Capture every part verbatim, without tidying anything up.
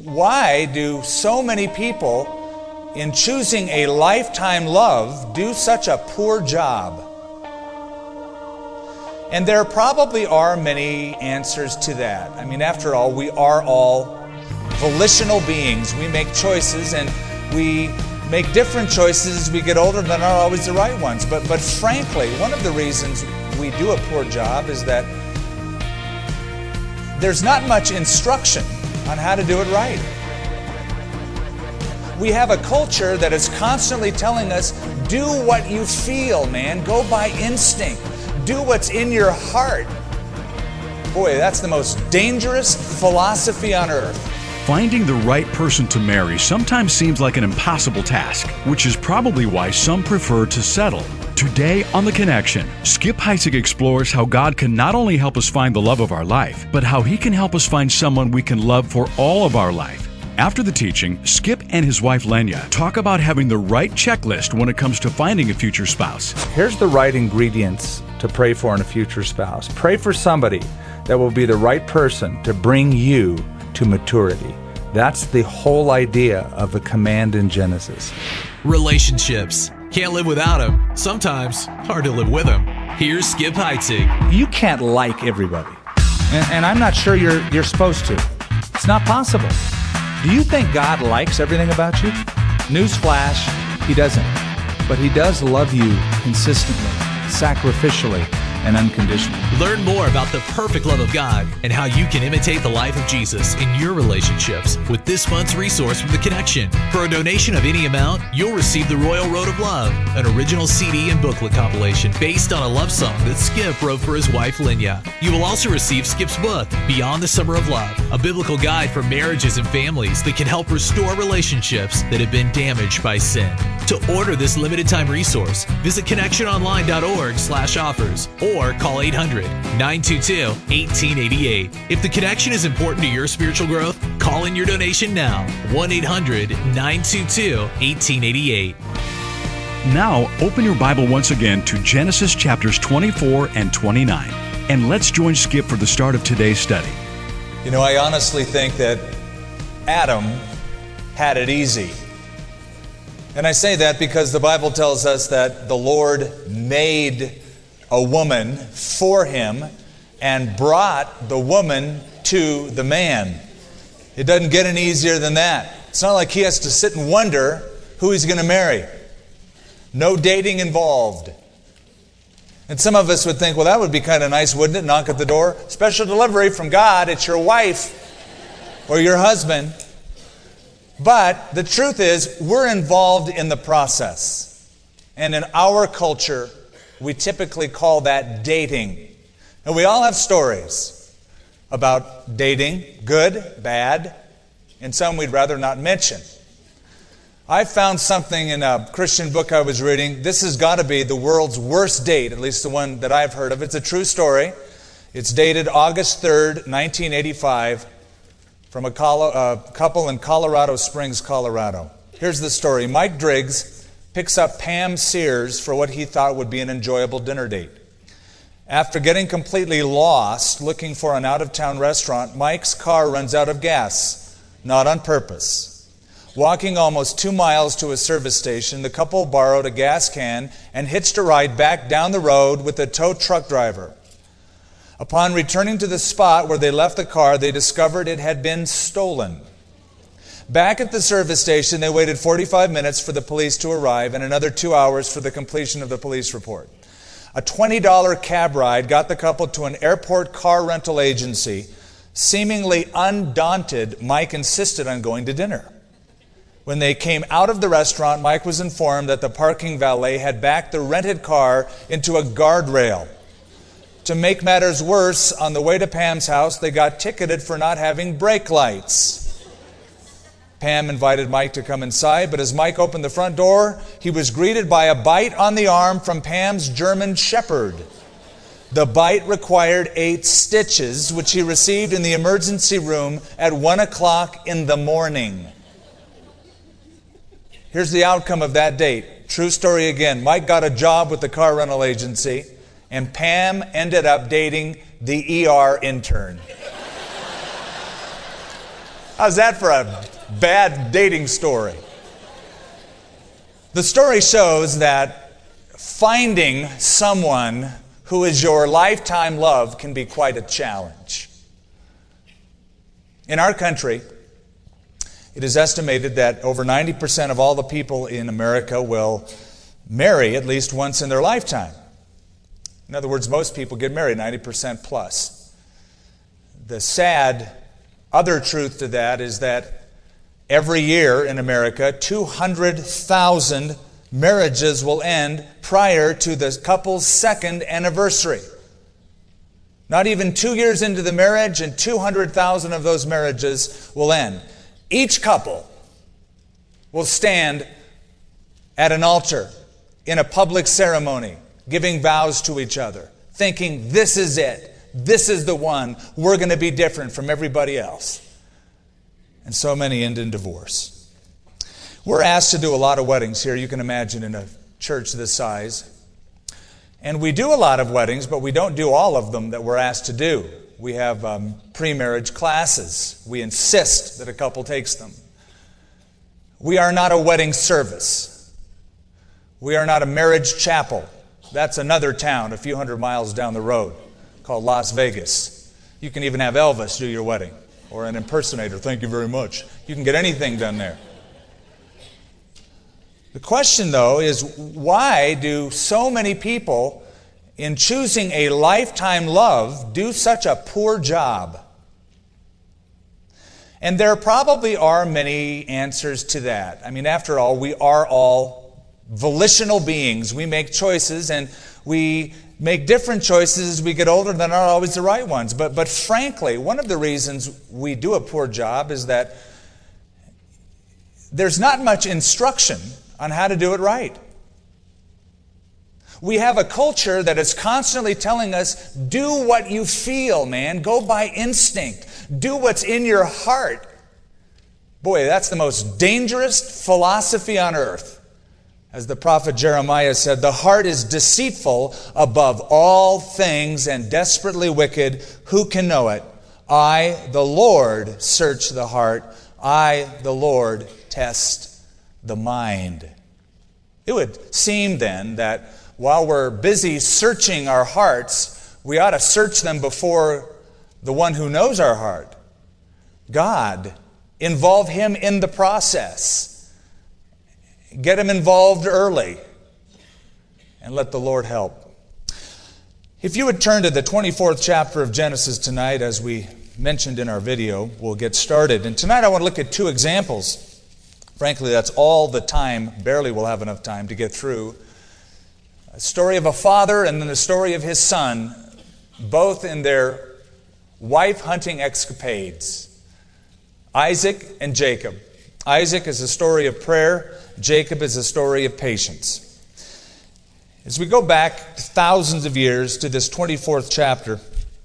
why do so many people in choosing a lifetime love do such a poor job? And there probably are many answers to that. I mean, after all, we are all volitional beings. We make choices, and we make different choices as we get older that aren't always the right ones. But, but frankly, one of the reasons we do a poor job is that there's not much instruction on how to do it right. We have a culture that is constantly telling us, do what you feel, man. Go by instinct. Do what's in your heart. Boy, that's the most dangerous philosophy on earth. Finding the right person to marry sometimes seems like an impossible task, which is probably why some prefer to settle. Today on The Connection, Skip Heitzig explores how God can not only help us find the love of our life, but how He can help us find someone we can love for all of our life. After the teaching, Skip and his wife Lenya talk about having the right checklist when it comes to finding a future spouse. Here's the right ingredients to pray for in a future spouse. Pray for somebody that will be the right person to bring you to maturity. That's the whole idea of the command in Genesis. Relationships. Can't live without them. Sometimes hard to live with them. Here's Skip Heitzig. You can't like everybody. And, and I'm not sure you're, you're supposed to. It's not possible. Do you think God likes everything about you? Newsflash, He doesn't. But He does love you consistently, sacrificially, and unconditionally. Learn more about the perfect love of God and how you can imitate the life of Jesus in your relationships with this month's resource from The Connection. For a donation of any amount, you'll receive The Royal Road of Love, an original C D and booklet compilation based on a love song that Skip wrote for his wife, Lenya. You will also receive Skip's book, Beyond the Summer of Love, a biblical guide for marriages and families that can help restore relationships that have been damaged by sin. To order this limited time resource, visit connectiononline.org slash offers or call eight hundred, nine two two, one eight eight eight. If The Connection is important to your spiritual growth, call in your donation now. one eight hundred, nine two two, one eight eight eight. Now, open your Bible once again to Genesis chapters twenty-four and twenty-nine. And let's join Skip for the start of today's study. You know, I honestly think that Adam had it easy. And I say that because the Bible tells us that the Lord made a woman for him and brought the woman to the man. It doesn't get any easier than that. It's not like he has to sit and wonder who he's going to marry. No dating involved. And some of us would think, well, that would be kind of nice, wouldn't it? Knock at the door. Special delivery from God. It's your wife or your husband. But the truth is, we're involved in the process. And in our culture, we typically call that dating. And we all have stories about dating, good, bad, and some we'd rather not mention. I found something in a Christian book I was reading. This has got to be the world's worst date, at least the one that I've heard of. It's a true story. It's dated August third, nineteen eighty-five, from a couple in Colorado Springs, Colorado. Here's the story. Mike Driggs picks up Pam Sears for what he thought would be an enjoyable dinner date. After getting completely lost looking for an out-of-town restaurant, Mike's car runs out of gas, not on purpose. Walking almost two miles to a service station, the couple borrowed a gas can and hitched a ride back down the road with a tow truck driver. Upon returning to the spot where they left the car, they discovered it had been stolen. Back at the service station, they waited forty-five minutes for the police to arrive and another two hours for the completion of the police report. A twenty dollars cab ride got the couple to an airport car rental agency. Seemingly undaunted, Mike insisted on going to dinner. When they came out of the restaurant, Mike was informed that the parking valet had backed the rented car into a guardrail. To make matters worse, on the way to Pam's house, they got ticketed for not having brake lights. Pam invited Mike to come inside, but as Mike opened the front door, he was greeted by a bite on the arm from Pam's German Shepherd. The bite required eight stitches, which he received in the emergency room at one o'clock in the morning. Here's the outcome of that date. True story again. Mike got a job with the car rental agency, and Pam ended up dating the E R intern. How's that for a bad dating story? The story shows that finding someone who is your lifetime love can be quite a challenge. In our country, it is estimated that over ninety percent of all the people in America will marry at least once in their lifetime. In other words, most people get married, ninety percent plus. The sad other truth to that is that every year in America, two hundred thousand marriages will end prior to the couple's second anniversary. Not even two years into the marriage, and two hundred thousand of those marriages will end. Each couple will stand at an altar in a public ceremony, giving vows to each other, thinking, this is it. This is the one. We're going to be different from everybody else. And so many end in divorce. We're asked to do a lot of weddings here, you can imagine, in a church this size. And we do a lot of weddings, but we don't do all of them that we're asked to do. We have um, pre-marriage classes. We insist that a couple takes them. We are not a wedding service. We are not a marriage chapel. That's another town a few hundred miles down the road called Las Vegas. You can even have Elvis do your wedding, or an impersonator. Thank you very much. You can get anything done there. The question, though, is why do so many people in choosing a lifetime love do such a poor job? And there probably are many answers to that. I mean, after all, we are all volitional beings. We make choices, and we make different choices as we get older that aren't always the right ones. But, but frankly, one of the reasons we do a poor job is that there's not much instruction on how to do it right. We have a culture that is constantly telling us, do what you feel, man. Go by instinct. Do what's in your heart. Boy, that's the most dangerous philosophy on earth. As the prophet Jeremiah said, the heart is deceitful above all things and desperately wicked. Who can know it? I, the Lord, search the heart. I, the Lord, test the mind. It would seem then that while we're busy searching our hearts, we ought to search them before the one who knows our heart, God. Involve Him in the process. Get Him involved early, and let the Lord help. If you would turn to the twenty-fourth chapter of Genesis tonight, as we mentioned in our video, we'll get started. And tonight I want to look at two examples. Frankly, that's all the time. Barely we'll have enough time to get through. A story of a father and then the story of his son, both in their wife-hunting escapades. Isaac and Jacob. Isaac is a story of prayer. Jacob is a story of patience. As we go back thousands of years to this twenty-fourth chapter,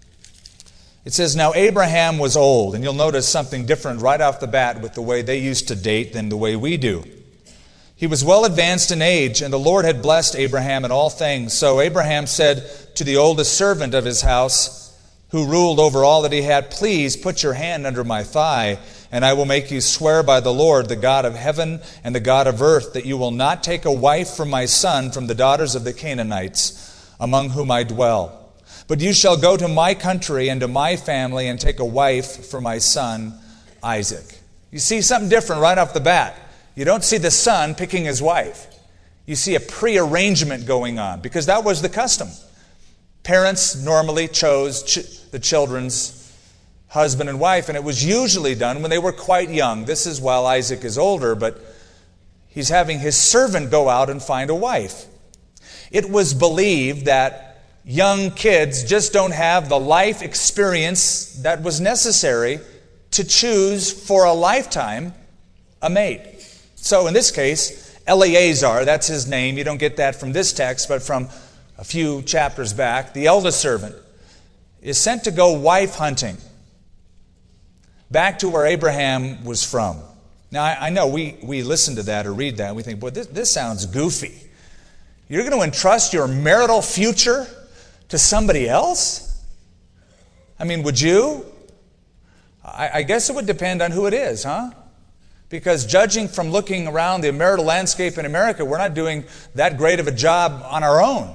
it says, now Abraham was old. And you'll notice something different right off the bat with the way they used to date than the way we do. He was well advanced in age, and the Lord had blessed Abraham in all things. So Abraham said to the oldest servant of his house, who ruled over all that he had, please put your hand under my thigh, and I will make you swear by the Lord, the God of heaven and the God of earth, that you will not take a wife for my son from the daughters of the Canaanites, among whom I dwell. But you shall go to my country and to my family and take a wife for my son Isaac. You see something different right off the bat. You don't see the son picking his wife. You see a prearrangement going on, because that was the custom. Parents normally chose ch- the children's husband and wife, and it was usually done when they were quite young. This is while Isaac is older, but he's having his servant go out and find a wife. It was believed that young kids just don't have the life experience that was necessary to choose for a lifetime a mate. So in this case, Eleazar, that's his name. You don't get that from this text, but from a few chapters back. The eldest servant is sent to go wife hunting back to where Abraham was from. Now, I, I know we, we listen to that or read that and we think, boy, this, this sounds goofy. You're going to entrust your marital future to somebody else? I mean, would you? I, I guess it would depend on who it is, huh? Because judging from looking around the marital landscape in America, we're not doing that great of a job on our own.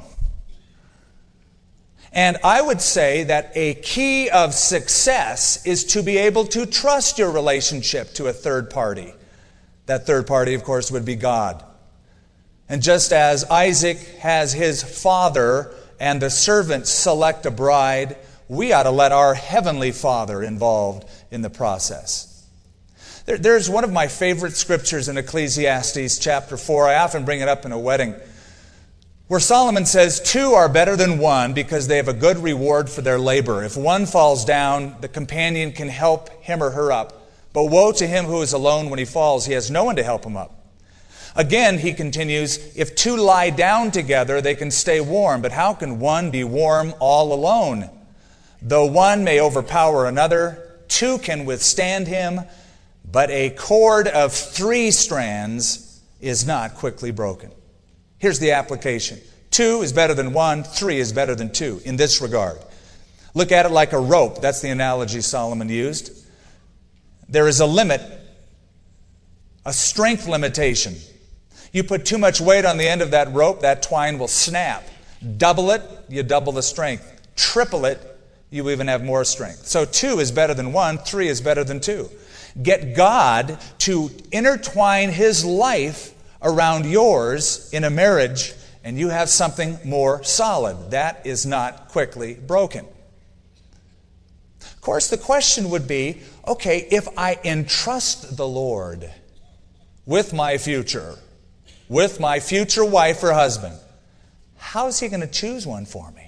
And I would say that a key of success is to be able to trust your relationship to a third party. That third party, of course, would be God. And just as Isaac has his father and the servants select a bride, we ought to let our heavenly Father involved in the process. There, there's one of my favorite scriptures in Ecclesiastes chapter four. I often bring it up in a wedding, where Solomon says, two are better than one because they have a good reward for their labor. If one falls down, the companion can help him or her up. But woe to him who is alone when he falls. He has no one to help him up. Again, he continues, if two lie down together, they can stay warm. But how can one be warm all alone? Though one may overpower another, two can withstand him. But a cord of three strands is not quickly broken. Here's the application. Two is better than one. Three is better than two in this regard. Look at it like a rope. That's the analogy Solomon used. There is a limit, a strength limitation. You put too much weight on the end of that rope, that twine will snap. Double it, you double the strength. Triple it, you even have more strength. So two is better than one. Three is better than two. Get God to intertwine His life around yours in a marriage, and you have something more solid. That is not quickly broken. Of course, the question would be, okay, if I entrust the Lord with my future, with my future wife or husband, how is He going to choose one for me?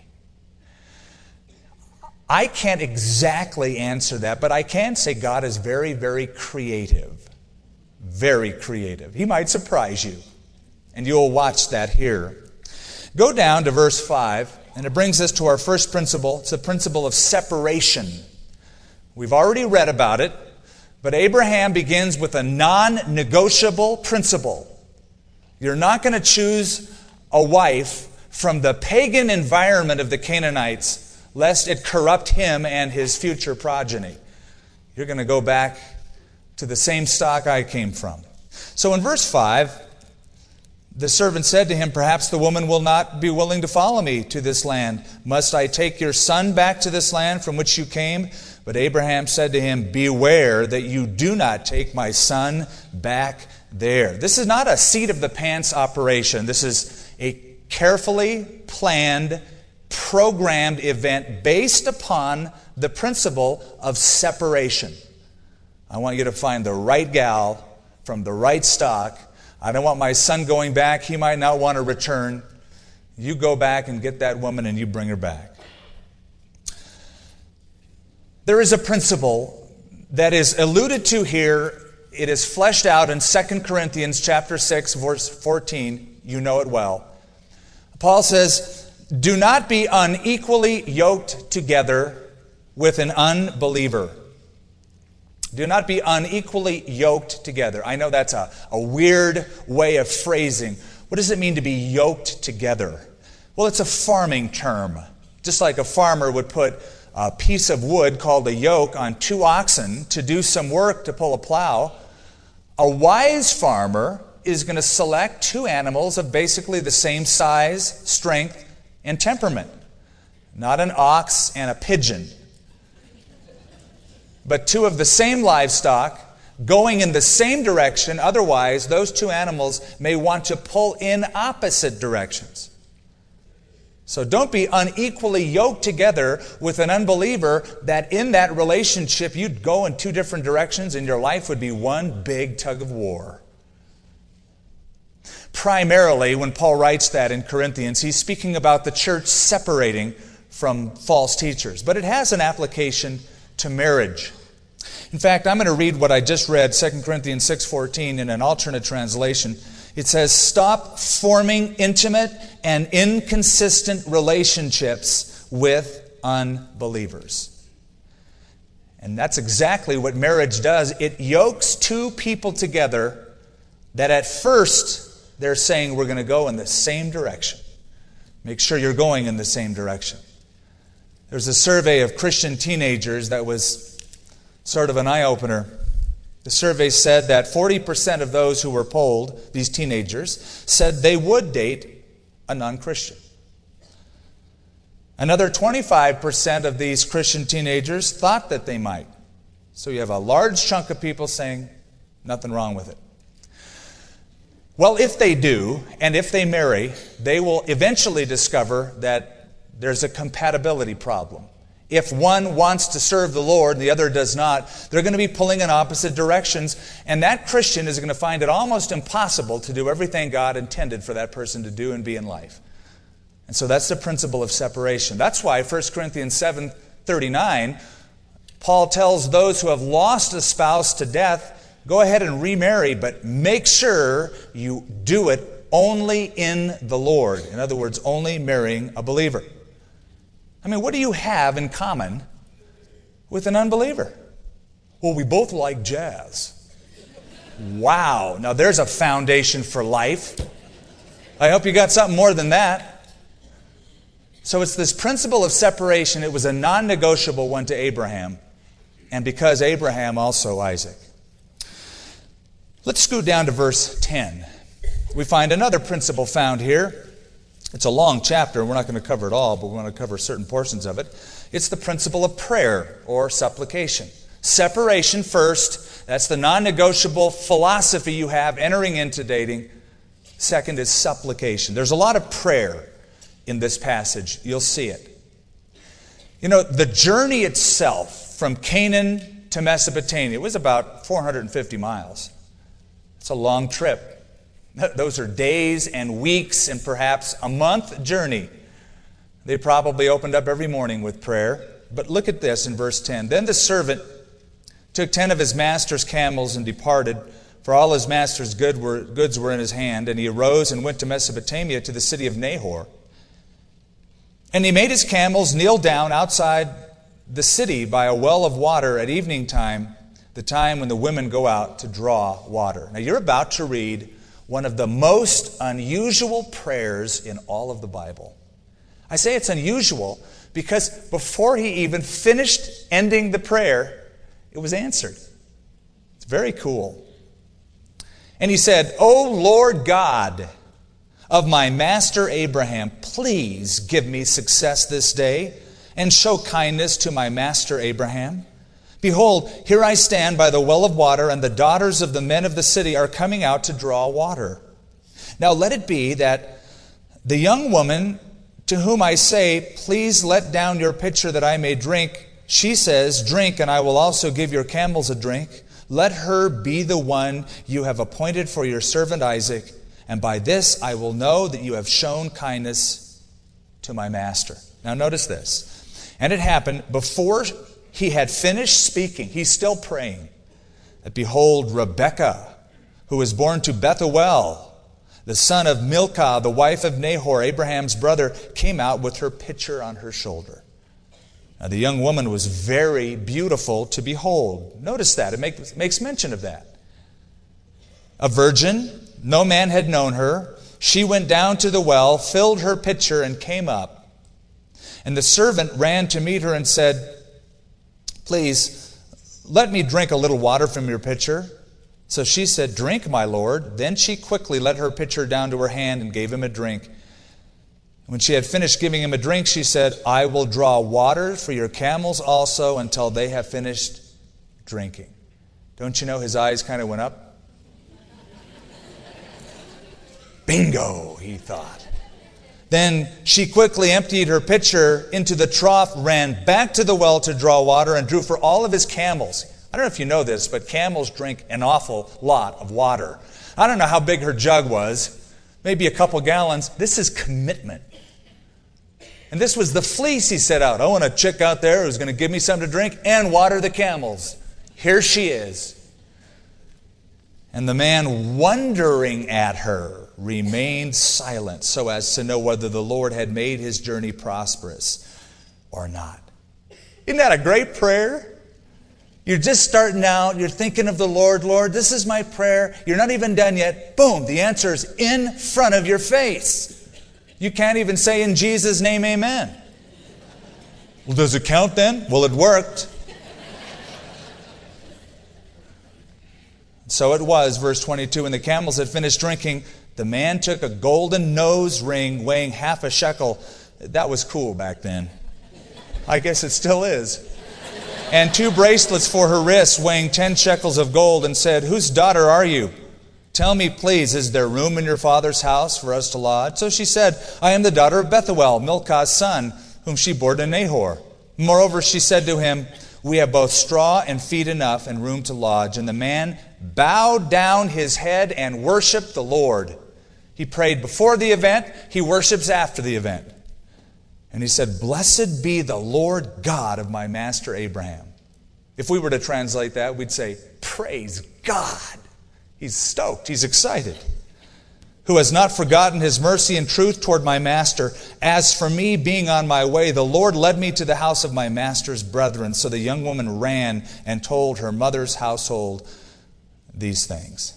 I can't exactly answer that, but I can say God is very, very creative. Very creative. He might surprise you, and you'll watch that here. Go down to verse five, and it brings us to our first principle. It's the principle of separation. We've already read about it, but Abraham begins with a non-negotiable principle. You're not going to choose a wife from the pagan environment of the Canaanites, lest it corrupt him and his future progeny. You're going to go back to the same stock I came from. So in verse five, the servant said to him, perhaps the woman will not be willing to follow me to this land. Must I take your son back to this land from which you came? But Abraham said to him, beware that you do not take my son back there. This is not a seat-of-the-pants operation. This is a carefully planned, programmed event based upon the principle of separation. I want you to find the right gal from the right stock. I don't want my son going back. He might not want to return. You go back and get that woman and you bring her back. There is a principle that is alluded to here. It is fleshed out in Second Corinthians chapter six, verse fourteen. You know it well. Paul says, do not be unequally yoked together with an unbeliever. Do not be unequally yoked together. I know that's a, a weird way of phrasing. What does it mean to be yoked together? Well, it's a farming term. Just like a farmer would put a piece of wood called a yoke on two oxen to do some work to pull a plow, a wise farmer is going to select two animals of basically the same size, strength, and temperament. Not an ox and a pigeon, but two of the same livestock going in the same direction. Otherwise, those two animals may want to pull in opposite directions. So don't be unequally yoked together with an unbeliever that in that relationship you'd go in two different directions and your life would be one big tug of war. Primarily, when Paul writes that in Corinthians, he's speaking about the church separating from false teachers. But it has an application to marriage. In fact, I'm going to read what I just read, Second Corinthians six fourteen, in an alternate translation. It says, stop forming intimate and inconsistent relationships with unbelievers. And that's exactly what marriage does. It yokes two people together that at first they're saying we're going to go in the same direction. Make sure you're going in the same direction. There's a survey of Christian teenagers that was Sort of an eye-opener. The survey said that forty percent of those who were polled, these teenagers, said they would date a non-Christian. Another twenty-five percent of these Christian teenagers thought that they might. So you have a large chunk of people saying nothing wrong with it. Well, if they do, and if they marry, they will eventually discover that there's a compatibility problem. If one wants to serve the Lord and the other does not, they're going to be pulling in opposite directions, and that Christian is going to find it almost impossible to do everything God intended for that person to do and be in life. And so that's the principle of separation. That's why First Corinthians seven thirty-nine, Paul tells those who have lost a spouse to death, go ahead and remarry, but make sure you do it only in the Lord. In other words, only marrying a believer. I mean, what do you have in common with an unbeliever? Well, we both like jazz. Wow. Now there's a foundation for life. I hope you got something more than that. So it's this principle of separation. It was a non-negotiable one to Abraham. And because Abraham, also Isaac. Let's scoot down to verse ten. We find another principle found here. It's a long chapter, and we're not going to cover it all, but we want to cover certain portions of it. It's the principle of prayer or supplication. Separation first. That's the non-negotiable philosophy you have entering into dating. Second is supplication. There's a lot of prayer in this passage. You'll see it. You know, the journey itself from Canaan to Mesopotamia was about four hundred fifty miles. It's a long trip. Those are days and weeks and perhaps a month journey. They probably opened up every morning with prayer. But look at this in verse ten. Then the servant took ten of his master's camels and departed, for all his master's good were, goods were in his hand. And he arose and went to Mesopotamia to the city of Nahor. And he made his camels kneel down outside the city by a well of water at evening time, the time when the women go out to draw water. Now you're about to read one of the most unusual prayers in all of the Bible. I say it's unusual because before he even finished ending the prayer, it was answered. It's very cool. And he said, O Lord God of my master Abraham, please give me success this day and show kindness to my master Abraham. Behold, here I stand by the well of water, and the daughters of the men of the city are coming out to draw water. Now let it be that the young woman to whom I say, please let down your pitcher that I may drink, she says, drink, and I will also give your camels a drink. Let her be the one you have appointed for your servant Isaac, and by this I will know that you have shown kindness to my master. Now notice this. And it happened before he had finished speaking, he's still praying, that behold, Rebekah, who was born to Bethuel, the son of Milcah, the wife of Nahor, Abraham's brother, came out with her pitcher on her shoulder. Now the young woman was very beautiful to behold. Notice that. It makes, makes mention of that. A virgin, no man had known her. She went down to the well, filled her pitcher, and came up. And the servant ran to meet her and said, please, let me drink a little water from your pitcher. So she said, drink, my lord. Then she quickly let her pitcher down to her hand and gave him a drink. When she had finished giving him a drink, she said, I will draw water for your camels also until they have finished drinking. Don't you know his eyes kind of went up? Bingo, he thought. Then she quickly emptied her pitcher into the trough, ran back to the well to draw water, and drew for all of his camels. I don't know if you know this, but camels drink an awful lot of water. I don't know how big her jug was, maybe a couple gallons. This is commitment. And this was the fleece he set out. I want a chick out there who's going to give me something to drink and water the camels. Here she is. And the man, wondering at her, remained silent so as to know whether the Lord had made his journey prosperous or not. Isn't that a great prayer? You're just starting out. You're thinking of the Lord. Lord, this is my prayer. You're not even done yet. Boom, the answer is in front of your face. You can't even say in Jesus' name, amen. Well, does it count then? Well, it worked. So it was, verse twenty-two, when the camels had finished drinking, the man took a golden nose ring weighing half a shekel. That was cool back then. I guess it still is. And two bracelets for her wrists weighing ten shekels of gold, and said, "Whose daughter are you? Tell me, please, is there room in your father's house for us to lodge?" So she said, "I am the daughter of Bethuel, Milcah's son, whom she bore to Nahor." Moreover, she said to him, "We have both straw and feed enough and room to lodge." And the man bowed down his head and worshiped the Lord. He prayed before the event. He worships after the event. And he said, "Blessed be the Lord God of my master Abraham." If we were to translate that, we'd say, "Praise God." He's stoked. He's excited. "Who has not forgotten his mercy and truth toward my master. As for me, being on my way, the Lord led me to the house of my master's brethren." So the young woman ran and told her mother's household these things.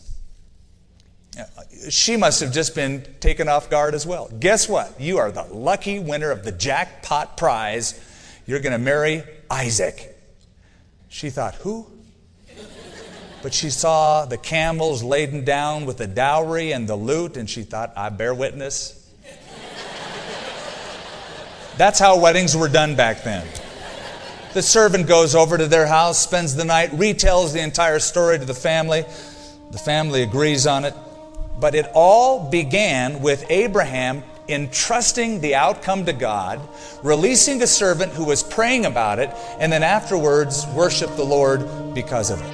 She must have just been taken off guard as well. Guess what? You are the lucky winner of the jackpot prize. You're going to marry Isaac. She thought, who? But she saw the camels laden down with the dowry and the loot, and she thought, I bear witness. That's how weddings were done back then. The servant goes over to their house, spends the night, retells the entire story to the family. The family agrees on it. But it all began with Abraham entrusting the outcome to God, releasing a servant who was praying about it, and then afterwards worshiped the Lord because of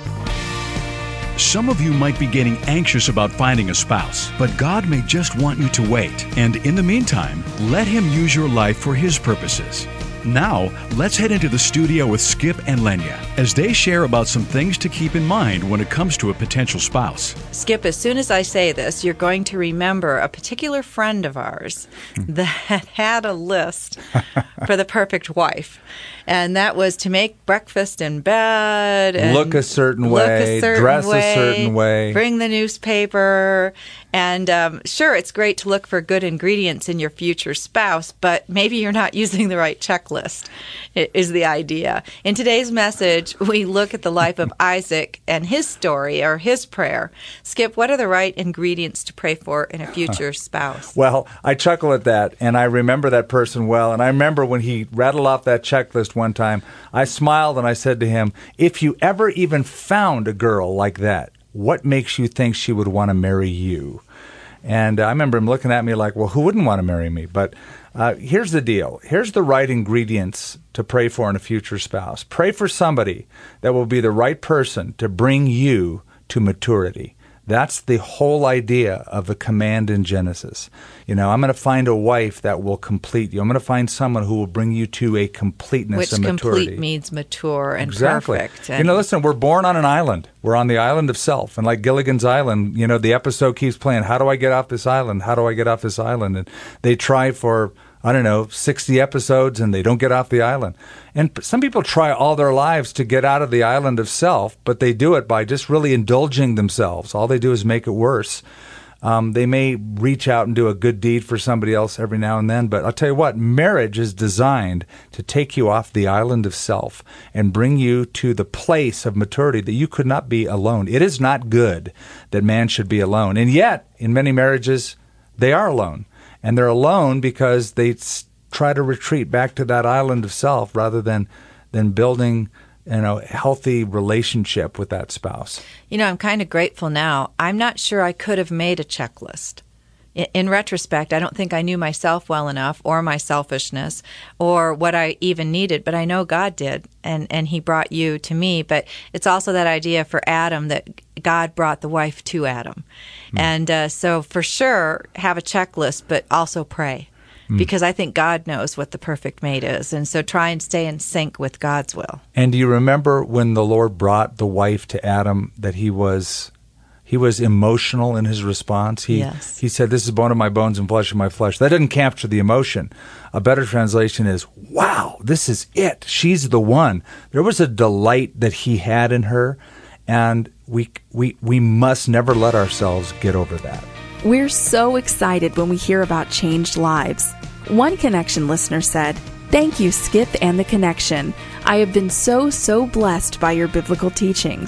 it. Some of you might be getting anxious about finding a spouse, but God may just want you to wait. And in the meantime, let Him use your life for His purposes. Now, let's head into the studio with Skip and Lenya as they share about some things to keep in mind when it comes to a potential spouse. Skip, as soon as I say this, you're going to remember a particular friend of ours that had a list for the perfect wife. And that was to make breakfast in bed. And look a certain look way, a certain dress way, a certain way. Bring the newspaper. And um, sure, it's great to look for good ingredients in your future spouse, but maybe you're not using the right checklist, is the idea. In today's message, we look at the life of Isaac and his story, or his prayer. Skip, what are the right ingredients to pray for in a future spouse? Well, I chuckle at that, and I remember that person well. And I remember when he rattled off that checklist one time, I smiled and I said to him, if you ever even found a girl like that, what makes you think she would want to marry you? And I remember him looking at me like, well, who wouldn't want to marry me? But uh, here's the deal. Here's the right ingredients to pray for in a future spouse. Pray for somebody that will be the right person to bring you to maturity. That's the whole idea of the command in Genesis. You know, I'm going to find a wife that will complete you. I'm going to find someone who will bring you to a completeness Which and maturity. Which complete means mature and exactly. perfect. And you know, listen, we're born on an island. We're on the island of self. And like Gilligan's Island, you know, the episode keeps playing, how do I get off this island? How do I get off this island? And they try for, I don't know, sixty episodes and they don't get off the island. And some people try all their lives to get out of the island of self, but they do it by just really indulging themselves. All they do is make it worse. Um, they may reach out and do a good deed for somebody else every now and then, but I'll tell you what, marriage is designed to take you off the island of self and bring you to the place of maturity that you could not be alone. It is not good that man should be alone. And yet, in many marriages, they are alone. And they're alone because they try to retreat back to that island of self rather than than building, you know, a healthy relationship with that spouse. You know, I'm kind of grateful now. I'm not sure I could have made a checklist. In, in retrospect, I don't think I knew myself well enough, or my selfishness, or what I even needed, but I know God did, and, and He brought you to me. But it's also that idea for Adam that God brought the wife to Adam. Mm. And uh, so for sure, have a checklist, but also pray. Mm. Because I think God knows what the perfect mate is. And so try and stay in sync with God's will. And do you remember when the Lord brought the wife to Adam that he was he was emotional in his response? He, yes. He said, this is bone of my bones and flesh of my flesh. That didn't capture the emotion. A better translation is, wow, this is it. She's the one. There was a delight that he had in her. And we we we must never let ourselves get over that. We're so excited when we hear about changed lives. One Connection listener said, "Thank you, Skip and the Connection. I have been so, so blessed by your biblical teachings.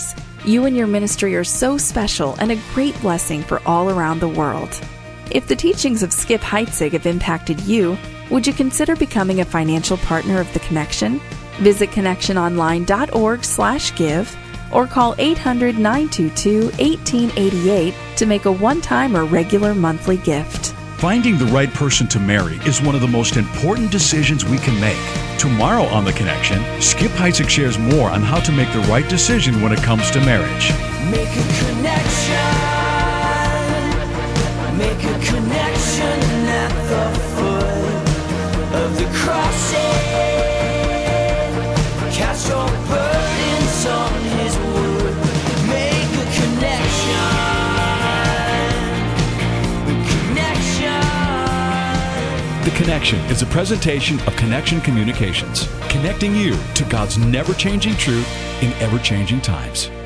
You and your ministry are so special and a great blessing for all around the world. If the teachings of Skip Heitzig have impacted you, would you consider becoming a financial partner of The Connection? Visit connectiononline.org slash give or call eight hundred, nine two two, one eight eight eight to make a one-time or regular monthly gift. Finding the right person to marry is one of the most important decisions we can make. Tomorrow on The Connection, Skip Heitzig shares more on how to make the right decision when it comes to marriage. Make a connection. Make a connection at the foot of the cross. Cast your burdens on his wood. Make a connection. Connection. The Connection is a presentation of Connection Communications, connecting you to God's never-changing truth in ever-changing times.